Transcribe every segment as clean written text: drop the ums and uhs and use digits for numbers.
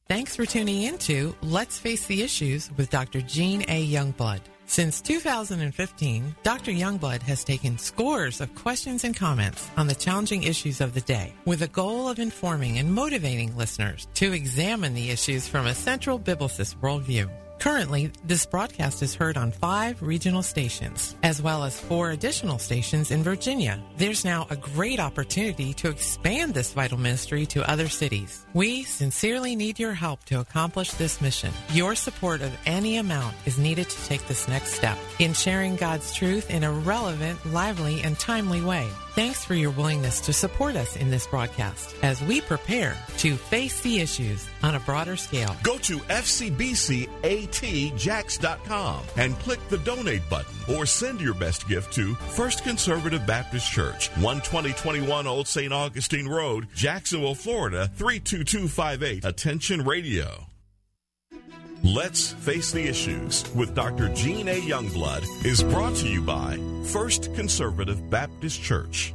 Thanks for tuning in to Let's Face the Issues with Dr. Jean A. Youngblood. Since 2015, Dr. Youngblood has taken scores of questions and comments on the challenging issues of the day with the goal of informing and motivating listeners to examine the issues from a central biblicist worldview. Currently, this broadcast is heard on 5 regional stations, as well as 4 additional stations in Virginia. There's now a great opportunity to expand this vital ministry to other cities. We sincerely need your help to accomplish this mission. Your support of any amount is needed to take this next step in sharing God's truth in a relevant, lively, and timely way. Thanks for your willingness to support us in this broadcast as we prepare to face the issues on a broader scale. Go to fcbcatjax.com and click the donate button or send your best gift to First Conservative Baptist Church, 12021 Old St. Augustine Road, Jacksonville, Florida, 32258. Attention Radio. Let's Face the Issues with Dr. Jean A. Youngblood is brought to you by First Conservative Baptist Church.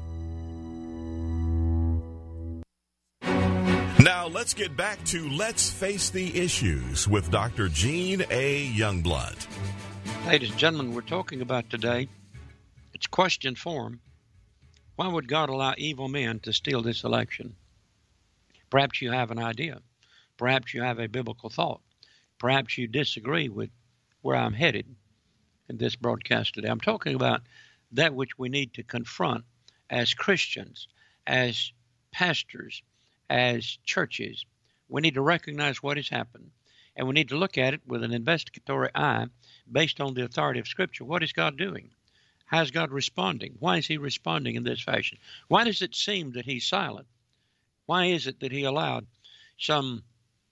Now let's get back to Let's Face the Issues with Dr. Jean A. Youngblood. Ladies and gentlemen, we're talking about today, it's question form. Why would God allow evil men to steal this election? Perhaps you have an idea. Perhaps you have a biblical thought. Perhaps you disagree with where I'm headed in this broadcast today. I'm talking about that which we need to confront as Christians, as pastors, as churches. We need to recognize what has happened, and we need to look at it with an investigatory eye based on the authority of Scripture. What is God doing? How is God responding? Why is he responding in this fashion? Why does it seem that he's silent? Why is it that he allowed some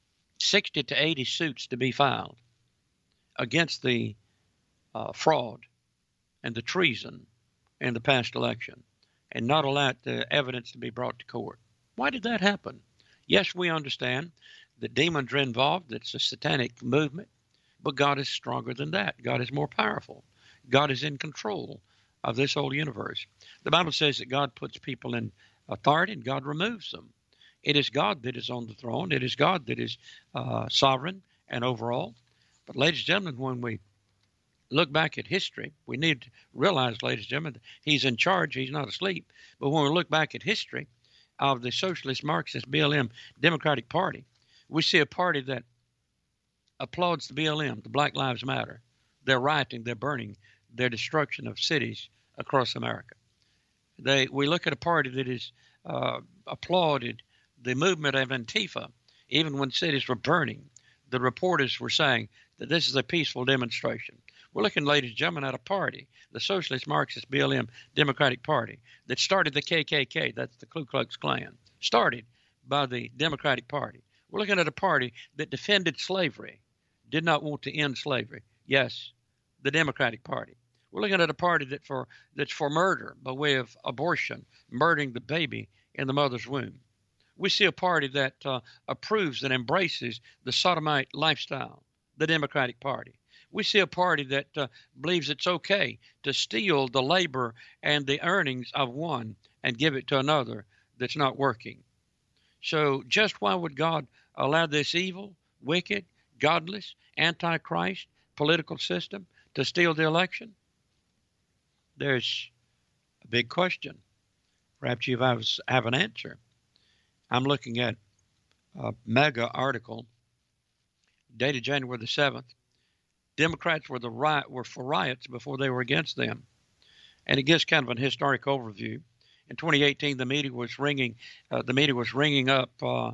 60 to 80 suits to be filed against the fraud and the treason in the past election and not allow the evidence to be brought to court? Why did that happen? Yes, we understand that demons are involved. It's a satanic movement, but God is stronger than that. God is more powerful. God is in control of this whole universe. The Bible says that God puts people in authority and God removes them. It is God that is on the throne. It is God that is sovereign and overall. But ladies and gentlemen, when we look back at history, we need to realize, ladies and gentlemen, that he's in charge. He's not asleep. But when we look back at history of the Socialist Marxist BLM Democratic Party, we see a party that applauds the BLM, the Black Lives Matter. They're rioting, they're burning, their destruction of cities across America. We look at a party that is applauded the movement of Antifa. Even when cities were burning, the reporters were saying that this is a peaceful demonstration. We're looking, ladies and gentlemen, at a party, the Socialist Marxist BLM Democratic Party, that started the KKK, that's the Ku Klux Klan, started by the Democratic Party. We're looking at a party that defended slavery, did not want to end slavery. Yes, the Democratic Party. We're looking at a party that's for murder by way of abortion, murdering the baby in the mother's womb. We see a party that approves and embraces the sodomite lifestyle, the Democratic Party. We see a party that believes it's okay to steal the labor and the earnings of one and give it to another that's not working. So just why would God allow this evil, wicked, godless, antichrist political system to steal the election? There's a big question. Perhaps you have an answer. I'm looking at a mega article dated January the 7th. Democrats were for riots before they were against them. And it gives kind of an historic overview. In 2018, the media was ringing up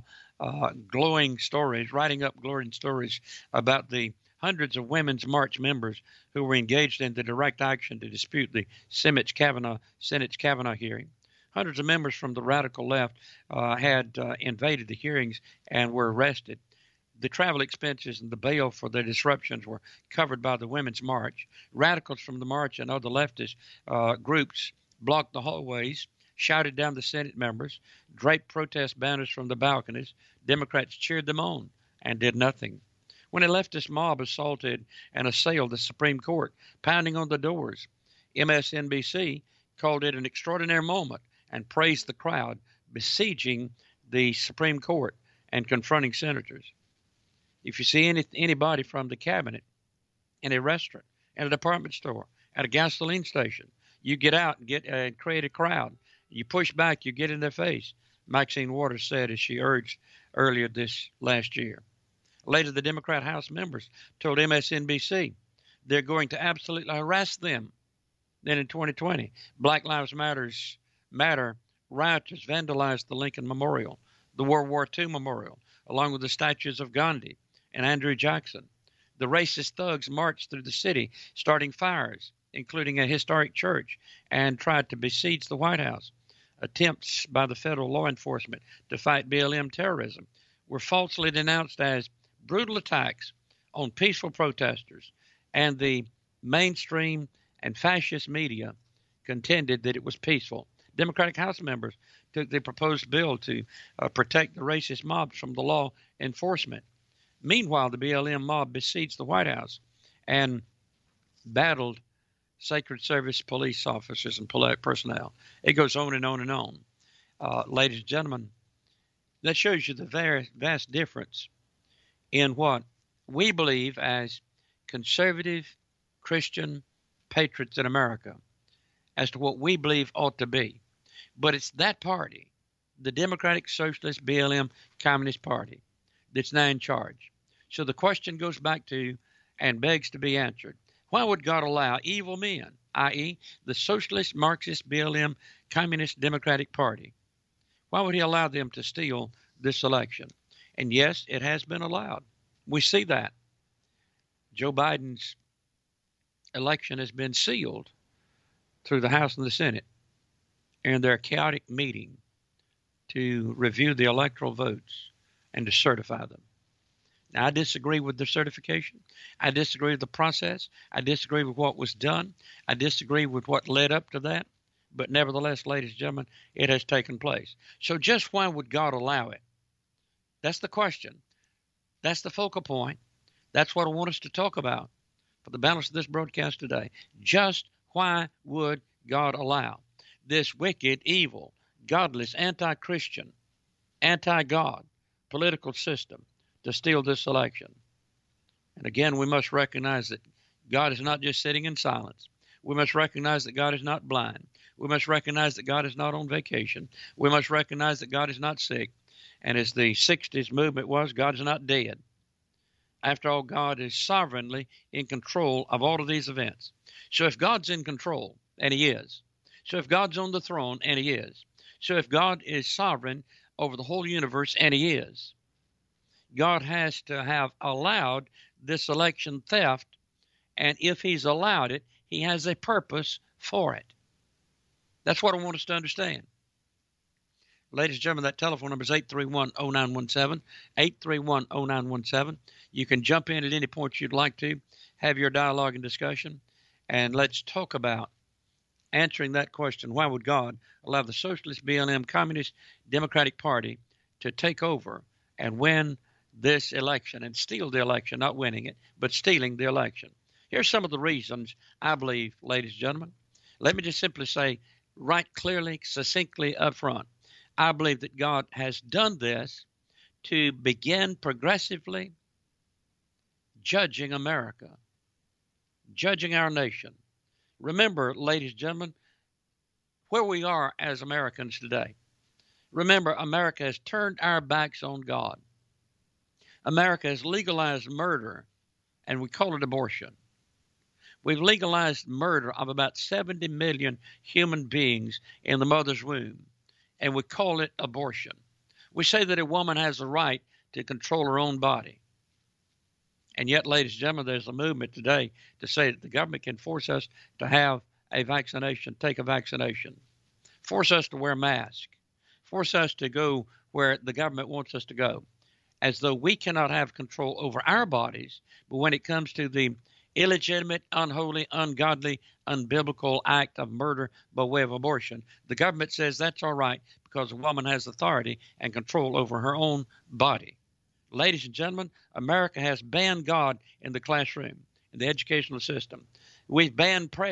glowing stories, writing up glowing stories about the hundreds of Women's March members who were engaged in the direct action to dispute the Senate's Kavanaugh hearing. Hundreds of members from the radical left had invaded the hearings and were arrested. The travel expenses and the bail for their disruptions were covered by the Women's March. Radicals from the march and other leftist groups blocked the hallways, shouted down the Senate members, draped protest banners from the balconies. Democrats cheered them on and did nothing. When a leftist mob assaulted and assailed the Supreme Court, pounding on the doors, MSNBC called it an extraordinary moment and praised the crowd besieging the Supreme Court and confronting senators. If you see anybody from the cabinet in a restaurant, in a department store, at a gasoline station, you get out and create a crowd. You push back, you get in their face. Maxine Waters said, as she urged earlier this last year. Later, the Democrat House members told MSNBC they're going to absolutely harass them. Then in 2020, Black Lives Matter rioters vandalized the Lincoln Memorial, the World War II Memorial, along with the statues of Gandhi and Andrew Jackson. The racist thugs marched through the city, starting fires, including a historic church, and tried to besiege the White House. Attempts by the federal law enforcement to fight BLM terrorism were falsely denounced as brutal attacks on peaceful protesters, and the mainstream and fascist media contended that it was peaceful. Democratic House members took the proposed bill to protect the racist mobs from the law enforcement. Meanwhile, the BLM mob besieged the White House and battled Secret Service police officers and personnel. It goes on and on and on. Ladies and gentlemen, that shows you the very vast difference in what we believe as conservative Christian patriots in America as to what we believe ought to be. But it's that party, the Democratic Socialist BLM Communist Party, that's now in charge. So the question goes back to and begs to be answered. Why would God allow evil men, i.e. the Socialist Marxist BLM Communist Democratic Party, why would he allow them to steal this election? And yes, it has been allowed. We see that. Joe Biden's election has been sealed through the House and the Senate in their chaotic meeting to review the electoral votes and to certify them. Now, I disagree with the certification. I disagree with the process. I disagree with what was done. I disagree with what led up to that. But nevertheless, ladies and gentlemen, it has taken place. So just why would God allow it? That's the question. That's the focal point. That's what I want us to talk about for the balance of this broadcast today. Just why would God allow this wicked, evil, godless, anti-Christian, anti-God political system to steal this election? And again, we must recognize that God is not just sitting in silence. We must recognize that God is not blind. We must recognize that God is not on vacation. We must recognize that God is not sick. And as the 60s movement was, God is not dead. After all, God is sovereignly in control of all of these events. So if God's in control, and he is, so if God's on the throne, and he is, so if God is sovereign over the whole universe, and he is, God has to have allowed this election theft, and if he's allowed it, he has a purpose for it. That's what I want us to understand. Ladies and gentlemen, that telephone number is 831-0917, 831-0917. You can jump in at any point you'd like to, have your dialogue and discussion, and let's talk about answering that question. Why would God allow the Socialist BLM Communist Democratic Party to take over and win this election and steal the election, not winning it, but stealing the election? Here's some of the reasons I believe, ladies and gentlemen. Let me just simply say right clearly, succinctly up front, I believe that God has done this to begin progressively judging America, judging our nation. Remember, ladies and gentlemen, where we are as Americans today. Remember, America has turned our backs on God. America has legalized murder, and we call it abortion. We've legalized murder of about 70 million human beings in the mother's womb, and we call it abortion. We say that a woman has the right to control her own body. And yet, ladies and gentlemen, there's a movement today to say that the government can force us to have a vaccination, take a vaccination, force us to wear masks, force us to go where the government wants us to go, as though we cannot have control over our bodies. But when it comes to the illegitimate, unholy, ungodly, unbiblical act of murder by way of abortion, the government says that's all right because a woman has authority and control over her own body. Ladies and gentlemen, America has banned God in the classroom, in the educational system. We've banned prayer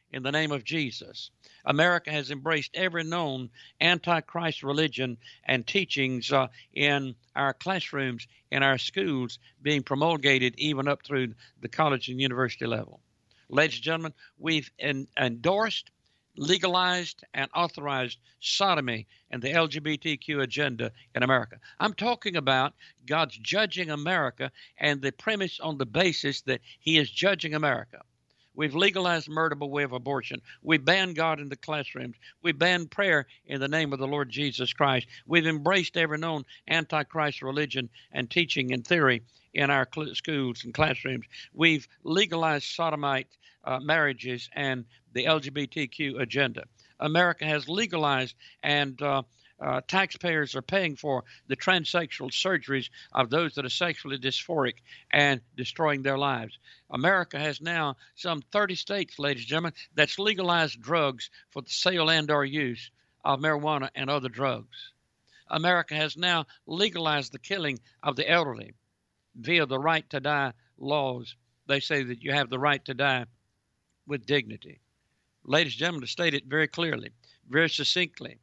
in the name of Jesus. America has embraced every known antichrist religion and teachings in our classrooms, in our schools, being promulgated even up through the college and university level. Ladies and gentlemen, we've endorsed, legalized, and authorized sodomy and the LGBTQ agenda in America. I'm talking about God's judging America and the premise on the basis that he is judging America. We've legalized murder by way of abortion. We banned God in the classrooms. We banned prayer in the name of the Lord Jesus Christ. We've embraced every known antichrist religion and teaching and theory in our schools and classrooms. We've legalized sodomite marriages and the LGBTQ agenda. America has legalized and taxpayers are paying for the transsexual surgeries of those that are sexually dysphoric and destroying their lives. America has now some 30 states, ladies and gentlemen, that's legalized drugs for the sale and or use of marijuana and other drugs. America has now legalized the killing of the elderly via the right to die laws. They say that you have the right to die with dignity. Ladies and gentlemen, to state it very clearly, very succinctly,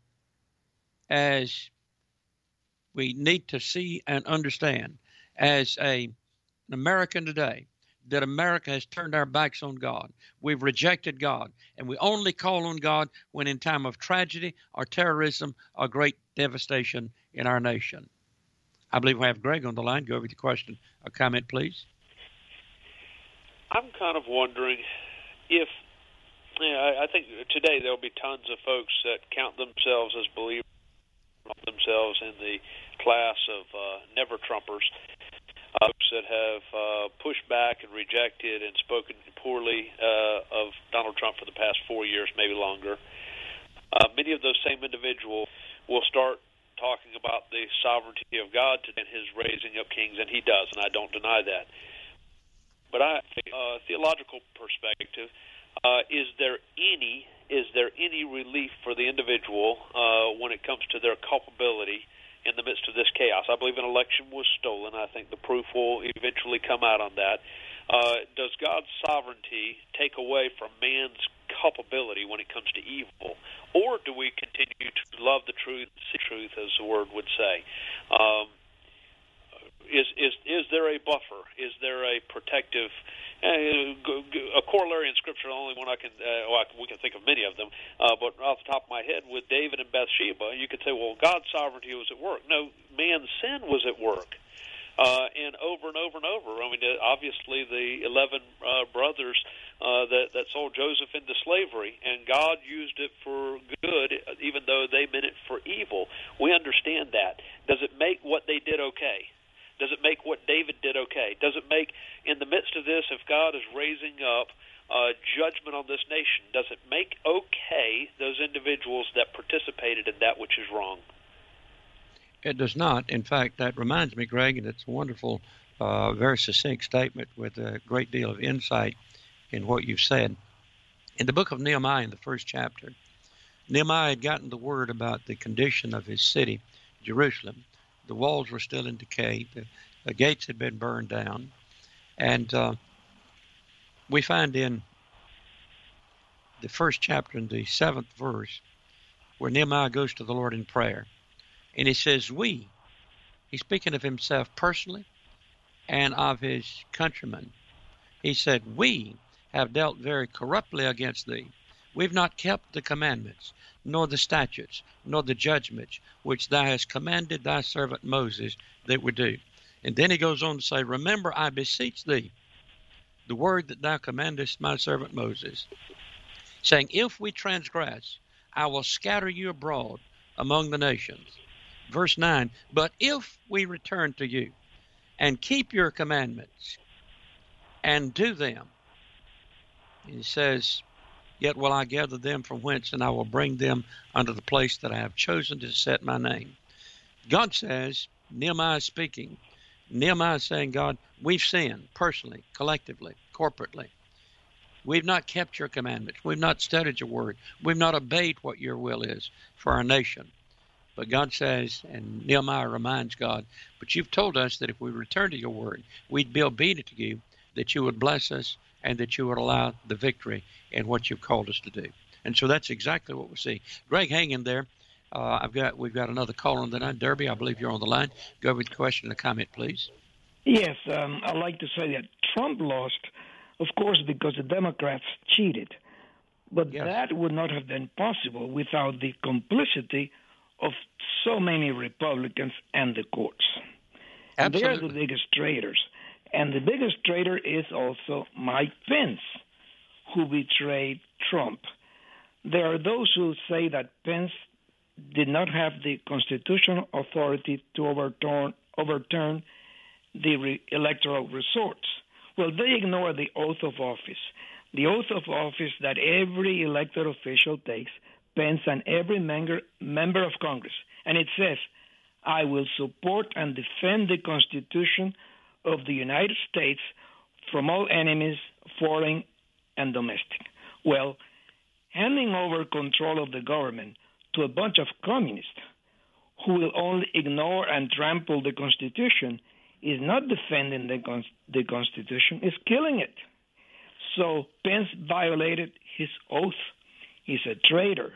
as we need to see and understand as an American today, that America has turned our backs on God. We've rejected God, and we only call on God when in time of tragedy or terrorism or great devastation in our nation. I believe we have Greg on the line. Go over the question or comment, please. I'm kind of wondering if, I think today there'll be tons of folks that count themselves as believers, themselves in the class of never-Trumpers, folks that have pushed back and rejected and spoken poorly of Donald Trump for the past 4 years, maybe longer. Many of those same individuals will start talking about the sovereignty of God and his raising up kings, and he does, and I don't deny that. But theological perspective, is there any relief for the individual when it comes to their culpability in the midst of this chaos? I believe an election was stolen. I think the proof will eventually come out on that. Does God's sovereignty take away from man's culpability when it comes to evil? Or do we continue to love the truth, see truth, as the word would say? Is there a buffer? Is there a protective, a corollary in Scripture? The only one I can, we can think of many of them, but off the top of my head, with David and Bathsheba, you could say, well, God's sovereignty was at work. No, man's sin was at work. And over and over and over. I mean, obviously the 11 brothers that sold Joseph into slavery, and God used it for good, even though they meant it for evil. We understand that. Does it make what they did okay? Does it make what David did okay? Does it make, in the midst of this, if God is raising up judgment on this nation, does it make okay those individuals that participated in that which is wrong? It does not. In fact, that reminds me, Greg, and it's a wonderful, very succinct statement with a great deal of insight in what you've said. In the book of Nehemiah, in the first chapter, Nehemiah had gotten the word about the condition of his city, Jerusalem. The walls were still in decay. The gates had been burned down. And we find in the first chapter, in the 7th verse, where Nehemiah goes to the Lord in prayer. And he says, he's speaking of himself personally and of his countrymen. He said, we have dealt very corruptly against thee. We've not kept the commandments, nor the statutes, nor the judgments, which thou hast commanded thy servant Moses that we do. And then he goes on to say, remember, I beseech thee, the word that thou commandest my servant Moses, saying, if we transgress, I will scatter you abroad among the nations. Verse 9, but if we return to you and keep your commandments and do them, he says, yet will I gather them from whence, and I will bring them unto the place that I have chosen to set my name. God says, Nehemiah is speaking. Nehemiah is saying, God, we've sinned personally, collectively, corporately. We've not kept your commandments. We've not studied your word. We've not obeyed what your will is for our nation. But God says, and Nehemiah reminds God, but you've told us that if we return to your word, we'd be obedient to you, that you would bless us and that you would allow the victory in what you've called us to do. And so that's exactly what we see. Greg, hang in there. We've got another caller on the line. Derby, I believe you're on the line. Go with the question and a comment, please. Yes, I'd like to say that Trump lost, of course, because the Democrats cheated. But yes, that would not have been possible without the complicity of so many Republicans and the courts. absolutely. They're the biggest traitors. And the biggest traitor is also Mike Pence, who betrayed Trump. There are those who say that Pence did not have the constitutional authority to overturn the electoral results. Well, they ignore the oath of office. The oath of office that every elected official takes, Pence and every member of Congress. And it says, I will support and defend the Constitution of the United States from all enemies, foreign and domestic. Well, handing over control of the government to a bunch of communists who will only ignore and trample the Constitution is not defending the Constitution, is killing it. So Pence violated his oath. He's a traitor.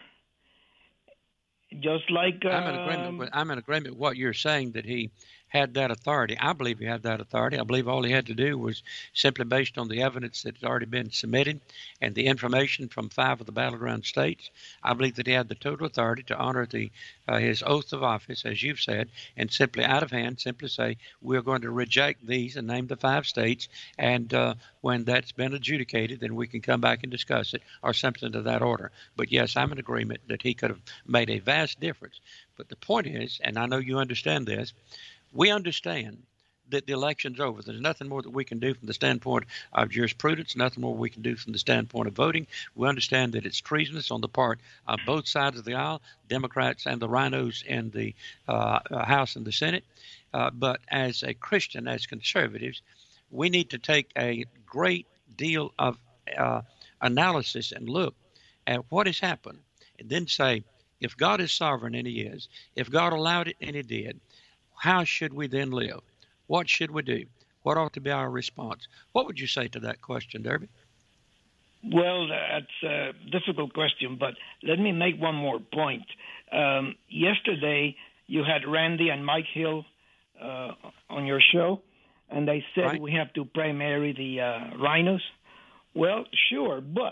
Just like I'm in agreement with what you're saying, that he had that authority. I believe he had that authority. I believe all he had to do was simply based on the evidence that had already been submitted and the information from 5 of the battleground states. I believe that he had the total authority to honor his oath of office, as you've said, and simply out of hand, simply say, we're going to reject these and name the 5 states. And when that's been adjudicated, then we can come back and discuss it, or something to that order. But yes, I'm in agreement that he could have made a vast difference. But the point is, and I know you understand this, we understand that the election's over. There's nothing more that we can do from the standpoint of jurisprudence, nothing more we can do from the standpoint of voting. We understand that it's treasonous on the part of both sides of the aisle, Democrats and the rhinos in the House and the Senate. But as a Christian, as conservatives, we need to take a great deal of analysis and look at what has happened, and then say, if God is sovereign, and he is, if God allowed it, and he did, how should we then live? What should we do? What ought to be our response? What would you say to that question, Derby? Well, that's a difficult question, but let me make one more point. Yesterday, you had Randy and Mike Hill on your show, and they said right. We have to primary the rhinos. Well, sure, but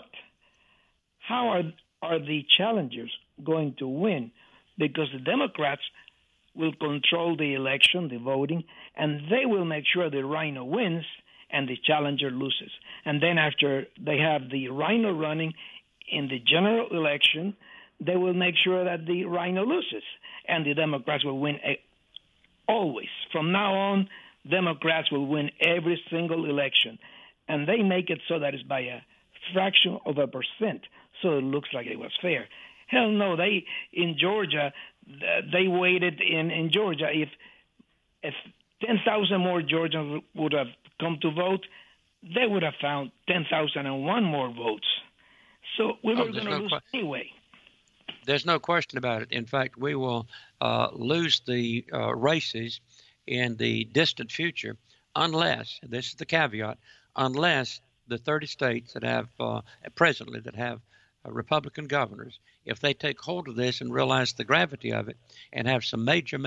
how are the challengers going to win? Because the Democrats will control the election, the voting, and they will make sure the rhino wins and the challenger loses. And then after they have the rhino running in the general election, they will make sure that the rhino loses, and the Democrats will win always. From now on, Democrats will win every single election, and they make it so that it's by a fraction of a percent, so it looks like it was fair. Hell no, in Georgia, they waited in Georgia. If 10,000 more Georgians would have come to vote, they would have found 10,001 more votes. So we were going to lose anyway. There's no question about it. In fact, we will lose the races in the distant future unless, and this is the caveat, unless the 30 states that have presently that have Republican governors, if they take hold of this and realize the gravity of it and have some major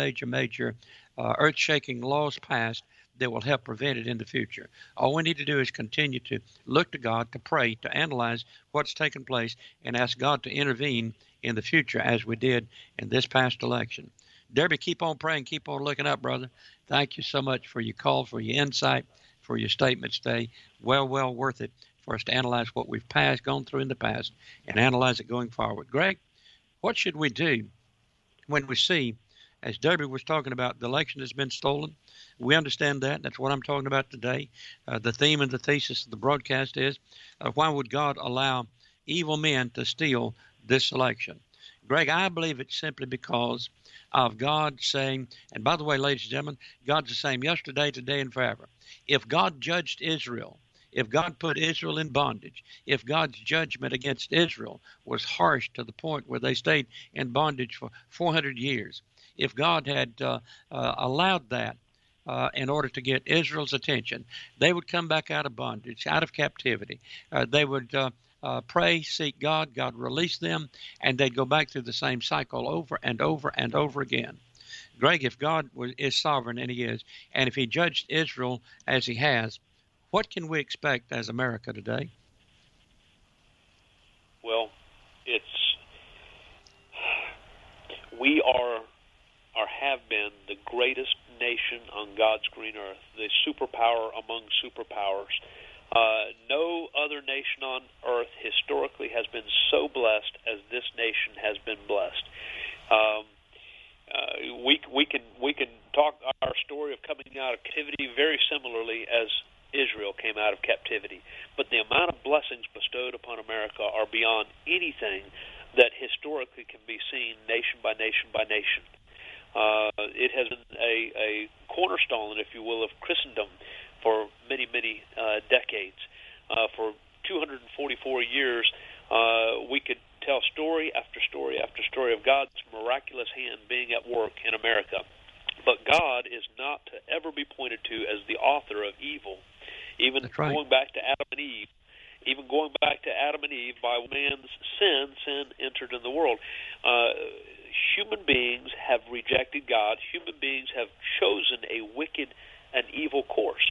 earth-shaking laws passed that will help prevent it in the future. All we need to do is continue to look to God, to pray, to analyze what's taken place, and ask God to intervene in the future as we did in this past election. Derby, keep on praying, keep on looking up, brother. Thank you so much for your call, for your insight, for your statements today. Well worth it for us to analyze what we've gone through in the past and analyze it going forward. Greg, what should we do when we see, as Derby was talking about, the election has been stolen? We understand that. That's what I'm talking about today. The theme and the thesis of the broadcast is, why would God allow evil men to steal this election? Greg, I believe it's simply because of God saying, and by the way, ladies and gentlemen, God's the same yesterday, today, and forever. If God judged Israel, if God put Israel in bondage, if God's judgment against Israel was harsh to the point where they stayed in bondage for 400 years, if God had allowed that, in order to get Israel's attention. They would come back out of bondage, out of captivity. They would pray, seek God. God released them, and they'd go back through the same cycle over and over and over again. Greg, if God is sovereign, and He is, and if He judged Israel as He has, what can we expect as America today? Well, we are or have been the greatest nation on God's green earth, the superpower among superpowers. No other nation on earth historically has been so blessed as this nation has been blessed. We can talk our story of coming out of captivity very similarly as Israel came out of captivity, but the amount of blessings bestowed upon America are beyond anything that historically can be seen nation by nation by nation. It has been a cornerstone, if you will, of Christendom for many, many decades. For 244 years, we could tell story after story after story of God's miraculous hand being at work in America. But God is not to ever be pointed to as the author of evil. Even going back to Adam and Eve, by man's sin entered in the world. Human beings have rejected God. Human beings have chosen a wicked and evil course.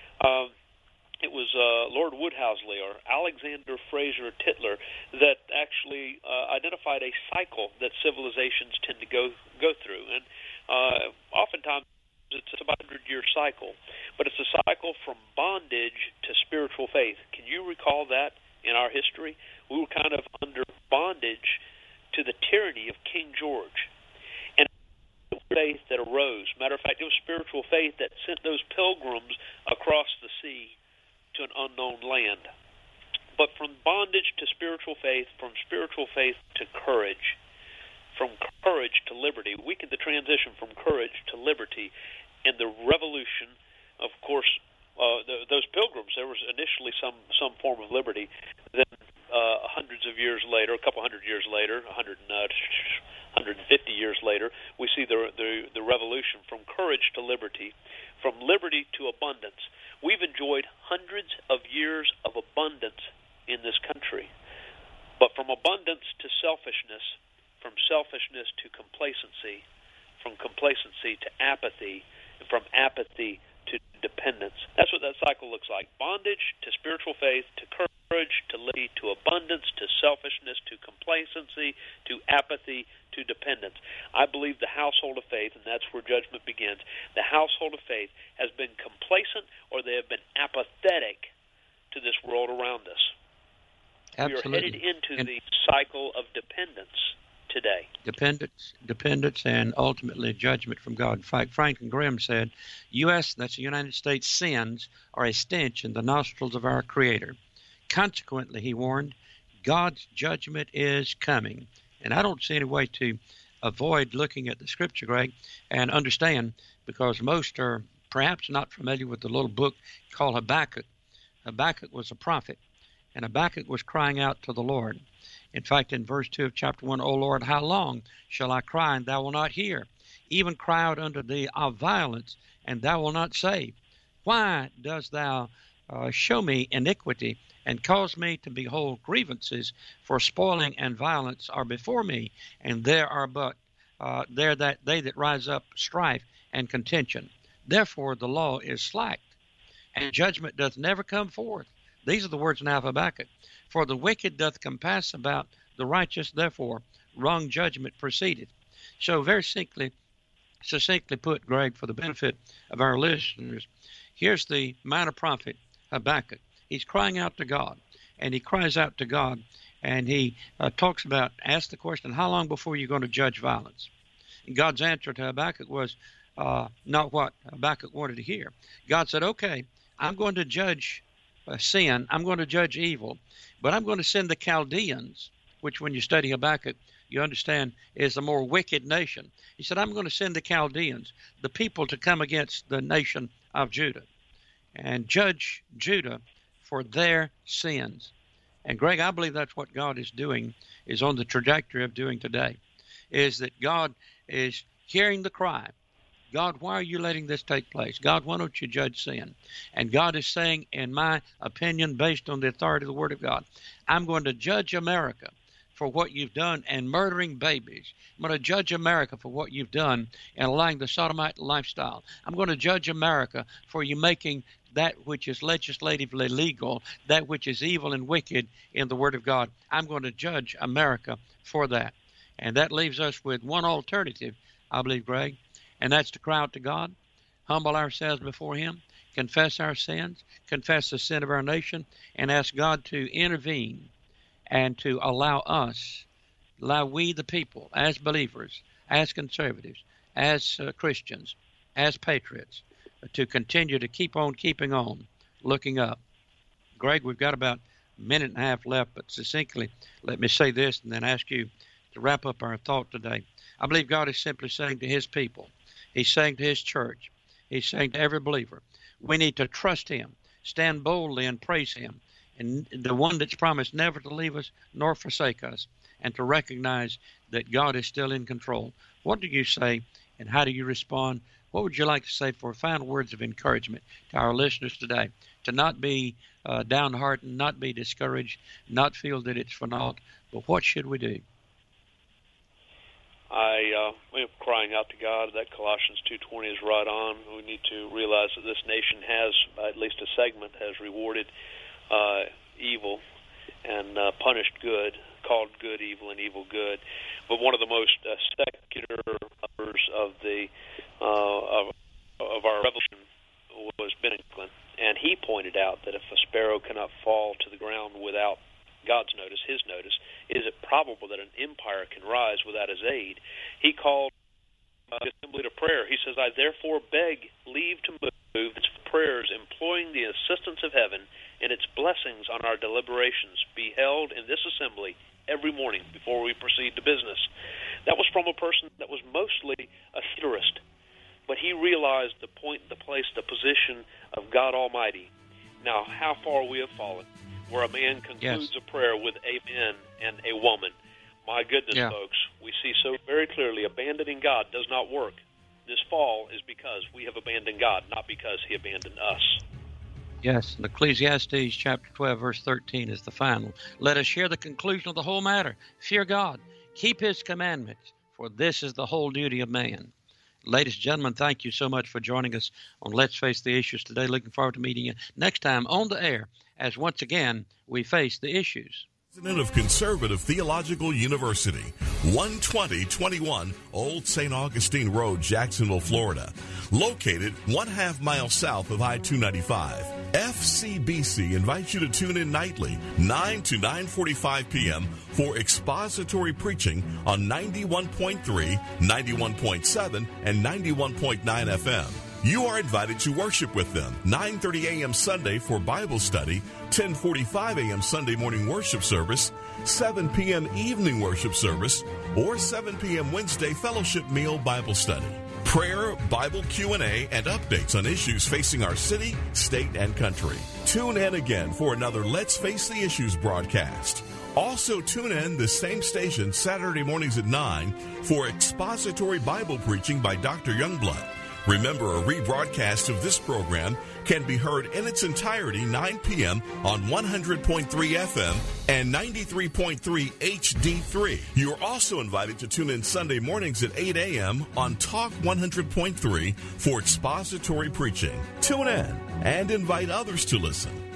It was Lord Woodhousley or Alexander Fraser Tytler that actually identified a cycle that civilizations tend to go through. And oftentimes it's about a 100-year cycle, but it's a cycle from bondage to spiritual faith. Can you recall that in our history? We were kind of under bondage to the tyranny of King George. And faith that arose. Matter of fact, it was spiritual faith that sent those pilgrims across the sea to an unknown land. But from bondage to spiritual faith, from spiritual faith to courage, from courage to liberty, we can the transition from courage to liberty. And the revolution, of course, those pilgrims, there was initially some form of liberty. Then hundreds of years later, a couple hundred years later, 150 years later, we see the revolution from courage to liberty, from liberty to abundance. We've enjoyed hundreds of years of abundance in this country. But from abundance to selfishness, from selfishness to complacency, from complacency to apathy, and from apathy to dependence. That's what that cycle looks like. Bondage to spiritual faith, to courage, to liberty, to abundance, to selfishness, to complacency, to apathy, to dependence. I believe the household of faith, and that's where judgment begins, the household of faith has been complacent or they have been apathetic to this world around us. Absolutely. We are headed into the cycle of dependence today. Dependence, and ultimately judgment from God. In fact, Franklin Graham said, U.S., that's the United States, sins are a stench in the nostrils of our Creator. Consequently, he warned, God's judgment is coming. And I don't see any way to avoid looking at the Scripture, Greg, and understand, because most are perhaps not familiar with the little book called Habakkuk. Habakkuk was a prophet, and Habakkuk was crying out to the Lord. In fact, in verse 2 of chapter 1, O Lord, how long shall I cry, and thou wilt not hear? Even cry out unto thee of violence, and thou wilt not save. Why dost thou show me iniquity, and cause me to behold grievances? For spoiling and violence are before me, and there are but they that rise up strife and contention. Therefore the law is slacked, and judgment doth never come forth. These are the words now of Habakkuk. For the wicked doth compass about the righteous, therefore wrong judgment proceedeth. So very succinctly put, Greg, for the benefit of our listeners, here's the minor prophet Habakkuk. He's crying out to God, and he cries out to God, and he asks the question, how long before you're going to judge violence? And God's answer to Habakkuk was not what Habakkuk wanted to hear. God said, okay, I'm going to judge sin, I'm going to judge evil, but I'm going to send the Chaldeans, which when you study Habakkuk, you understand is a more wicked nation. He said, I'm going to send the Chaldeans, the people to come against the nation of Judah and judge Judah for their sins. And Greg, I believe that's what God is doing, is on the trajectory of doing today, is that God is hearing the cry. God, why are you letting this take place? God, why don't you judge sin? And God is saying, in my opinion, based on the authority of the Word of God, I'm going to judge America for what you've done and murdering babies. I'm going to judge America for what you've done and allowing the sodomite lifestyle. I'm going to judge America for you making that which is legislatively legal, that which is evil and wicked in the Word of God. I'm going to judge America for that. And that leaves us with one alternative, I believe, Greg, and that's to cry out to God, humble ourselves before Him, confess our sins, confess the sin of our nation, and ask God to intervene and to allow we the people, as believers, as conservatives, as Christians, as patriots, to continue to keep on keeping on, looking up. Greg, we've got about a minute and a half left, but succinctly, let me say this and then ask you to wrap up our thought today. I believe God is simply saying to His people, He's saying to His church, He's saying to every believer, we need to trust Him, stand boldly and praise Him, and the one that's promised never to leave us nor forsake us, and to recognize that God is still in control. What do you say, and how do you respond? What would you like to say for final words of encouragement to our listeners today? To not be downhearted, not be discouraged, not feel that it's for naught, but what should we do? I'm crying out to God. That Colossians 2:20 is right on. We need to realize that this nation has, at least a segment, has rewarded evil and punished good, called good evil and evil good. But one of the most secular members of the of our revolution was Ben Franklin, and he pointed out that if a sparrow cannot fall to the ground without God's notice, His notice, is it probable that an empire can rise without His aid? He called the assembly to prayer. He says, I therefore beg leave to move its prayers, employing the assistance of heaven and its blessings on our deliberations, be held in this assembly every morning before we proceed to business. That was from a person that was mostly a theorist, but he realized the point, the place, the position of God Almighty. Now, how far we have fallen, where a man concludes a prayer with amen and a woman. My goodness, folks, we see so very clearly abandoning God does not work. This fall is because we have abandoned God, not because He abandoned us. Yes, and Ecclesiastes chapter 12, verse 13 is the final. Let us hear the conclusion of the whole matter. Fear God, keep His commandments, for this is the whole duty of man. Ladies and gentlemen, thank you so much for joining us on Let's Face the Issues today. Looking forward to meeting you next time on the air as once again we face the issues. President of Conservative Theological University, 12021 Old St. Augustine Road, Jacksonville, Florida. Located 1/2 mile south of I-295. FCBC invites you to tune in nightly, 9 to 9:45 p.m. for expository preaching on 91.3, 91.7, and 91.9 FM. You are invited to worship with them, 9:30 a.m. Sunday for Bible study, 10:45 a.m. Sunday morning worship service, 7 p.m. evening worship service, or 7 p.m. Wednesday fellowship meal Bible study. Prayer, Bible Q&A, and updates on issues facing our city, state, and country. Tune in again for another Let's Face the Issues broadcast. Also tune in the same station Saturday mornings at 9 for expository Bible preaching by Dr. Youngblood. Remember, a rebroadcast of this program can be heard in its entirety 9 p.m. on 100.3 FM and 93.3 HD3. You are also invited to tune in Sunday mornings at 8 a.m. on Talk 100.3 for expository preaching. Tune in and invite others to listen.